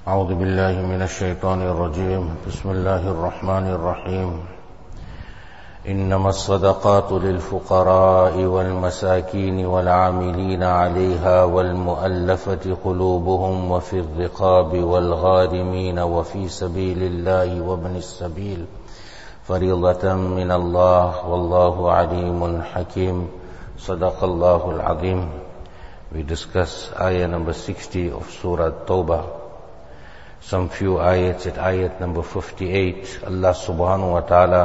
أعوذ بالله من الشيطان الرجيم بسم الله الرحمن الرحيم إنما الصدقات للفقراء والمساكين والعاملين عليها والمؤلفة قلوبهم وفي الرقاب والغارمين وفي سبيل الله وابن السبيل فريضة من الله والله عليم حكيم صدق الله العظيم. We discuss ayah number 60 of Surah Tawbah. Some few ayats at ayat number 58, Allah subhanahu wa ta'ala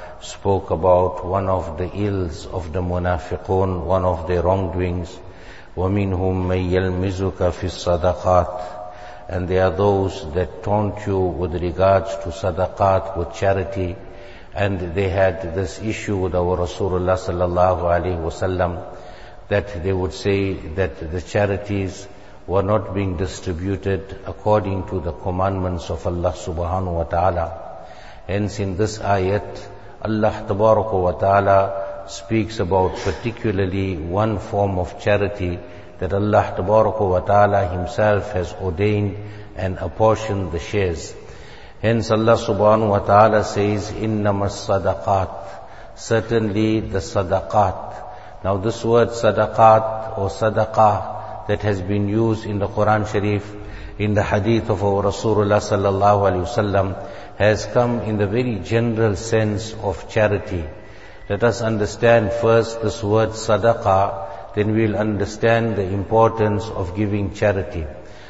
spoke about one of the ills of the munafiqun, one of their wrongdoings. وَمِنْهُمْ مَنْ يَلْمِزُكَ فِي الصَّدَقَاتِ. And there are those that taunt you with regards to sadaqat, with charity. And they had this issue with our Rasulullah sallallahu alaihi wasallam, that they would say that the charities were not being distributed according to the commandments of Allah subhanahu wa ta'ala. Hence in this ayat, Allah tabaraka wa ta'ala speaks about particularly one form of charity that Allah tabaraka wa ta'ala Himself has ordained and apportioned the shares. Hence Allah subhanahu wa ta'ala says, innamas sadaqat. Certainly the sadaqat. Now this word sadaqat or sadaqah that has been used in the Quran Sharif, in the hadith of our Rasulullah sallallahu alaihi wasallam, has come in the very general sense of charity. Let us understand first this word sadaqah, then we'll understand the importance of giving charity.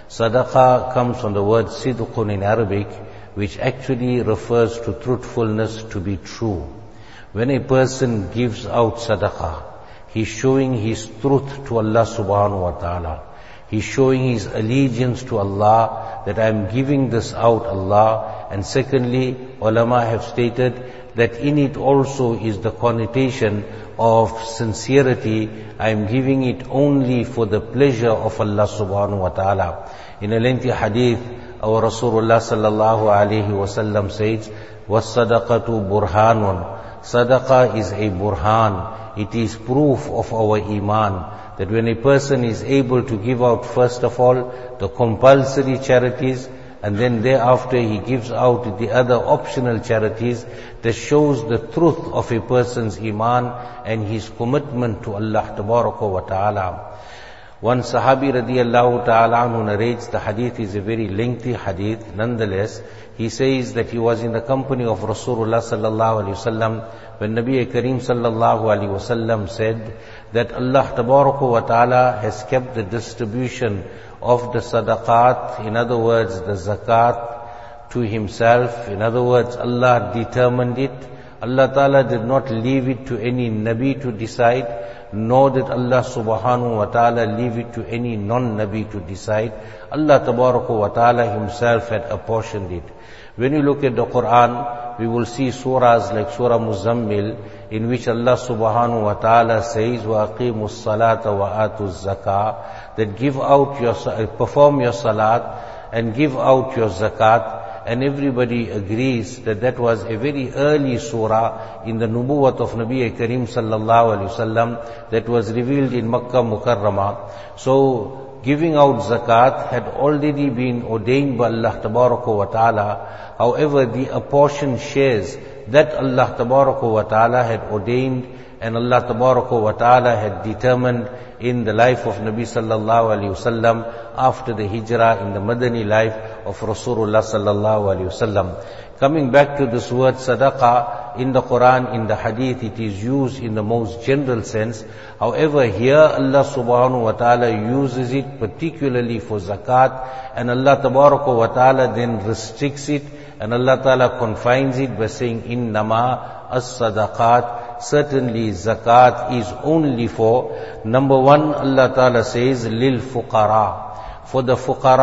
Sadaqah comes from the word sidqun in Arabic, which actually refers to truthfulness, to be true. When a person gives out sadaqah, he's showing his truth to Allah subhanahu wa ta'ala. He's showing his allegiance to Allah, that I'm giving this out, Allah. And secondly, ulama have stated that in it also is the connotation of sincerity. I'm giving it only for the pleasure of Allah subhanahu wa ta'ala. In a lengthy hadith, our Rasulullah sallallahu alayhi wa sallam says, وَالصَّدَقَةُ بُرْهَانٌ. Sadaqah is a burhan. It is proof of our iman, that when a person is able to give out first of all the compulsory charities, and then thereafter he gives out the other optional charities, that shows the truth of a person's iman and his commitment to Allah tabaraka wa ta'ala. One Sahabi radiyallahu ta'ala anhu narrates, the hadith is a very lengthy hadith, nonetheless. He says that he was in the company of Rasulullah sallallahu alaihi wasallam when Nabi Kareem sallallahu alaihi wasallam said that Allah tabaraka wa ta'ala has kept the distribution of the sadaqat, in other words the zakat, to Himself. In other words, Allah determined it. Allah ta'ala did not leave it to any Nabi to decide, nor did Allah subhanahu wa ta'ala leave it to any non-Nabi to decide. Allah tabaraka wa ta'ala Himself had apportioned it. When you look at the Quran, we will see surahs like Surah Muzammil, in which Allah subhanahu wa ta'ala says, وَأَقِيمُوا الصَّلَاةَ وَآتُوا الزَّكَاةَ, that give out your, perform your salat and give out your zakat. And everybody agrees that that was a very early surah in the nubuwwat of Nabi Kareem sallallahu alaihi wasallam, that was revealed in Makkah Mukarramah. So giving out zakat had already been ordained by Allah tabaraka wa ta'ala. However, the apportioned shares that Allah tabaraka wa ta'ala had ordained and Allah tabaraka wa ta'ala had determined in the life of Nabi sallallahu alaihi wasallam after the hijrah, in the Madani life of Rasulullah sallallahu alaihi wasallam. Coming back to this word sadaqah, in the Quran, in the hadith, it is used in the most general sense. However, here Allah subhanahu wa ta'ala uses it particularly for zakat, and Allah tabaraka wa ta'ala then restricts it, and Allah ta'ala confines it by saying, innama as-sadaqat. Certainly zakat is only for, number one, Allah ta'ala says, lil fuqara. For the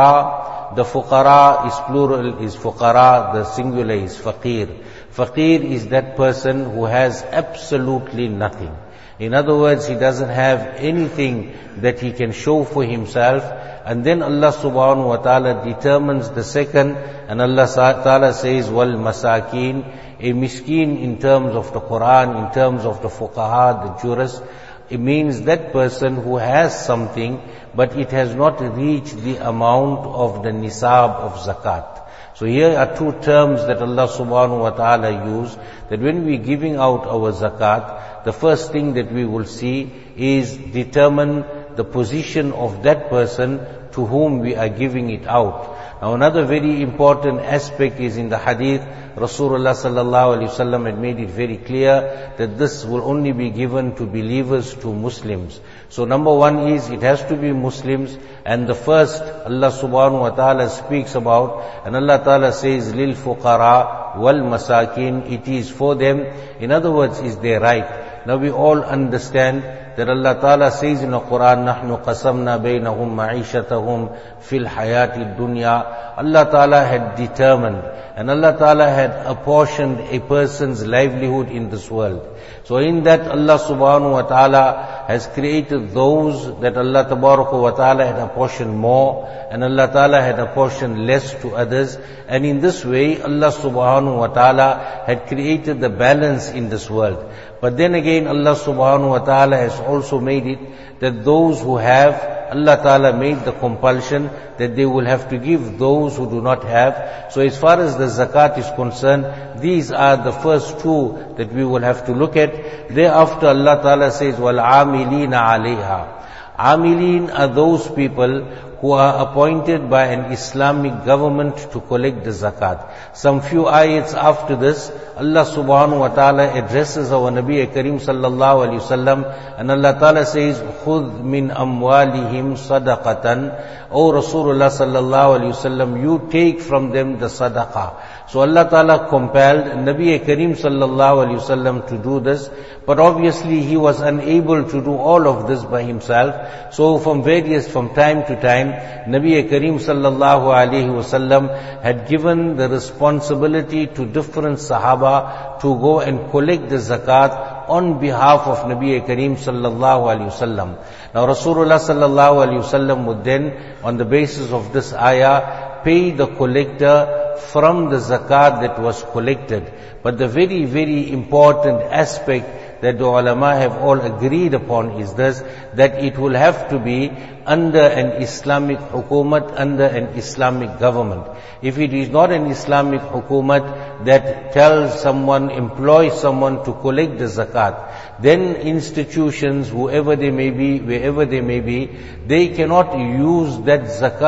fuqara is plural, is fuqara, the singular is faqir. Faqir is that person who has absolutely nothing. In other words, he doesn't have anything that he can show for himself. And then Allah subhanahu wa ta'ala determines the second, and Allah ta'ala says, wal masakin. A miskin in terms of the Quran, in terms of the fuqaha, the jurists, it means that person who has something, but it has not reached the amount of the nisab of zakat. So here are two terms that Allah subhanahu wa ta'ala used, that when we giving out our zakat, the first thing that we will see is determine the position of that person to whom we are giving it out. Now another very important aspect is in the hadith, Rasulullah sallallahu alaihi wasallam had made it very clear that this will only be given to believers, to Muslims. So number one is, it has to be Muslims, and the first Allah subhanahu wa ta'ala speaks about, and Allah ta'ala says, lil fuqara wal masakin, it is for them. In other words, is their right. Now we all understand that Allah Ta'ala says in the Quran, نَحْنُ قَسَمْنَا بَيْنَهُمْ مَعِيشَتَهُمْ فِي الْحَيَاةِ الدُّنْيَا. Allah Ta'ala had determined, and Allah Ta'ala had apportioned a person's livelihood in this world. So in that, Allah Subhanahu wa Ta'ala has created those that Allah Tabaraka wa Ta'ala had apportioned more, and Allah Ta'ala had apportioned less to others. And in this way, Allah Subhanahu wa Ta'ala had created the balance in this world. But then again, Allah Subhanahu wa Ta'ala has also made it that those who have, Allah Ta'ala made the compulsion that they will have to give those who do not have. So as far as the zakat is concerned, these are the first two that we will have to look at. Thereafter Allah Ta'ala says, وَالْعَامِلِينَ عَلَيْهَا. Amilin are those people who are appointed by an Islamic government to collect the zakat. Some few ayats after this, Allah subhanahu wa ta'ala addresses our Nabi Kareem sallallahu alayhi wasallam, and Allah ta'ala says, خُذْ مِنْ أَمْوَالِهِمْ صَدَقَةً. O Rasulullah sallallahu alayhi wasallam, you take from them the sadaqah. So Allah Ta'ala compelled Nabi Kareem sallallahu alayhi wasallam to do this, but obviously he was unable to do all of this by himself. So from time to time, Nabi Kareem sallallahu alayhi wasallam had given the responsibility to different Sahaba to go and collect the zakat on behalf of Nabi Kareem sallallahu alayhi wasallam. Now Rasulullah sallallahu alayhi wasallam would then, on the basis of this ayah, pay the collector from the zakat that was collected. But the very, very important aspect that the ulama have all agreed upon is this, that it will have to be under an Islamic hukumat, under an Islamic government. If it is not an Islamic hukumat that tells someone, employs someone to collect the zakat, then institutions, whoever they may be, wherever they may be, they cannot use that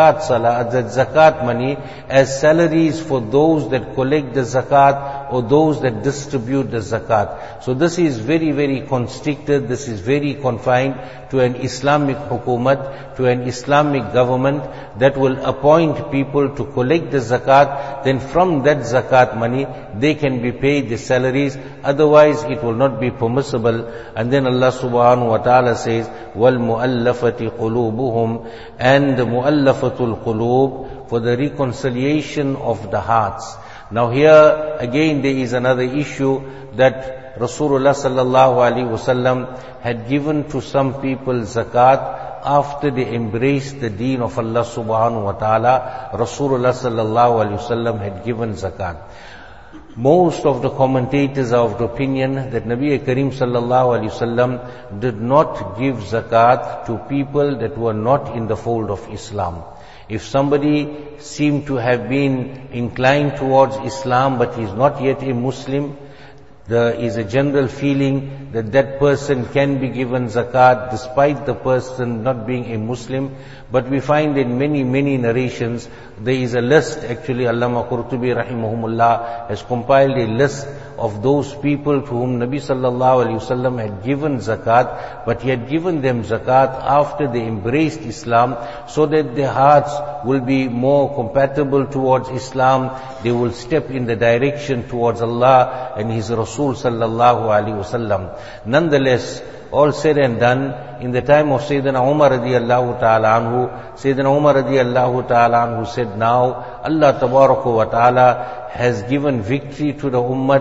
zakat money as salaries for those that collect the zakat or those that distribute the zakat. So this is very, very constricted, this is very confined to an Islamic hukumat, to an Islamic government that will appoint people to collect the zakat. Then from that zakat money, they can be paid the salaries, otherwise it will not be permissible. And then Allah subhanahu wa ta'ala says, وَالْمُؤَلَّفَةِ قُلُوبُهُمْ, and the mu'allafatul qulub, for the reconciliation of the hearts. Now here again there is another issue, that Rasulullah sallallahu alaihi wasallam had given to some people zakat after they embraced the deen of Allah subhanahu wa ta'ala. Rasulullah sallallahu alaihi wasallam had given zakat. Most of the commentators are of the opinion that Nabi Kareem sallallahu alaihi wasallam did not give zakat to people that were not in the fold of Islam. If somebody seemed to have been inclined towards Islam but he is not yet a Muslim, there is a general feeling that that person can be given zakat despite the person not being a Muslim. But we find in many, many narrations, there is a list, actually Allama Qurtubi rahimahumullah has compiled a list of those people to whom Nabi sallallahu alaihi wasallam had given zakat, but he had given them zakat after they embraced Islam, so that their hearts will be more compatible towards Islam. They will step in the direction towards Allah and His Rasul sallallahu alaihi wasallam. Nonetheless, all said and done, in the time of Sayyidina Umar radiyallahu ta'ala anhu, Sayyidina Umar radiyallahu ta'ala anhu said, now Allah tabaraka wa ta'ala has given victory to the ummah.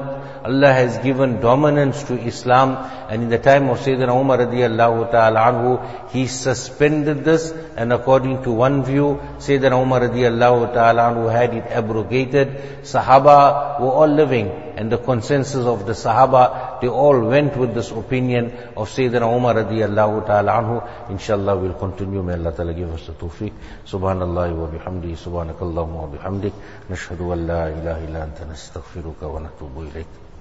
Allah has given dominance to Islam, and in the time of Sayyidina Umar radiallahu ta'ala anhu, he suspended this, and according to one view, Sayyidina Umar radiallahu ta'ala anhu had it abrogated. Sahaba were all living, and the consensus of the Sahaba, they all went with this opinion of Sayyidina Umar radiallahu ta'ala anhu. Inshallah we'll continue. May Allah ta'ala give us the tawfiq. Subhanallah wa bihamdi, subhanakallahumma wa bihamdik, nashhadu an la ilaha illa anta nastaghfiruka wa natubu ilayk.